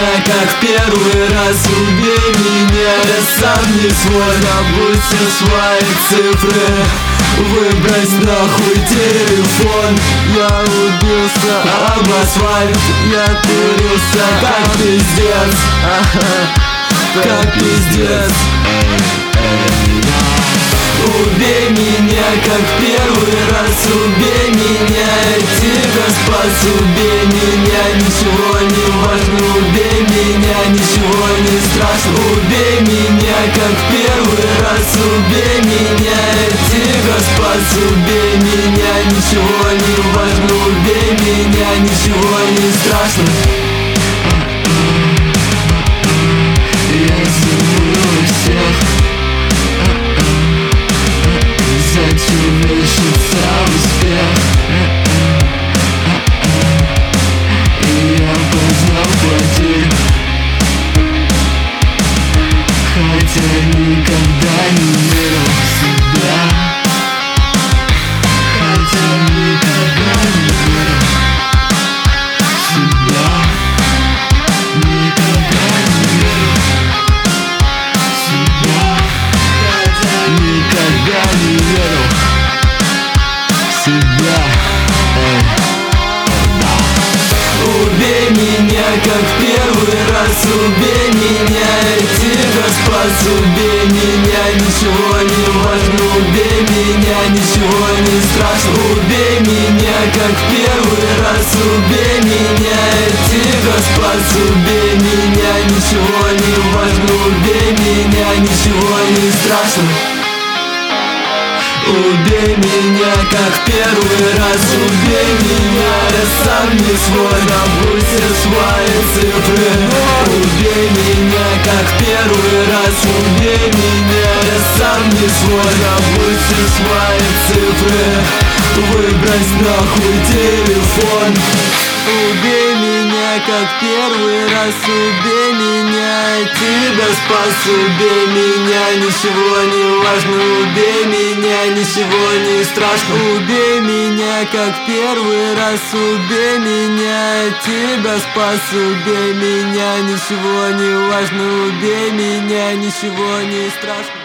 меня, как первый раз. Убей меня, я сам не свой. Забудь все свои цифры, выбрось нахуй телефон. Я убился об асфальт, я турился как пиздец, как пиздец. Убей меня, как первый раз. Убей меня, я тебя спас. Убей меня, ничего не важно. Убей меня, ничего не страшно. Убей меня, как первый раз. Убей меня, я тебя спас. Убей меня, ничего не важно. Убей меня, ничего не страшно. Я забыл всех. Зачем вешаться успех? И я познал платить, хотя никогда не верил в себя. Хотя никогда не верил в себя. Никогда не верил в себя. Никогда не верил в себя. Убей меня, как первый раз. Убей меня, я тебя спас. Убей меня, ничего не важно. Убей меня, ничего не страшно. Убей меня, как первый раз. Убей меня, я тебя спас. Убей меня, ничего не важно. Убей меня, ничего не страшно. Убей меня, как первый раз. Убей меня, я сам не свой. Забудь все свои цифры. Убей меня, как первый раз. Убей меня, я сам не свой. Забудь все свои цифры, выбрось нахуй телефон. Убей меня, как первый раз. Убей меня, я тебя спас. Убей меня, ничего не важно. Убей меня, ничего не страшно. Убей меня, как первый раз. Убей меня, я тебя спас. Убей меня, ничего не важно. Убей меня, ничего не страшно.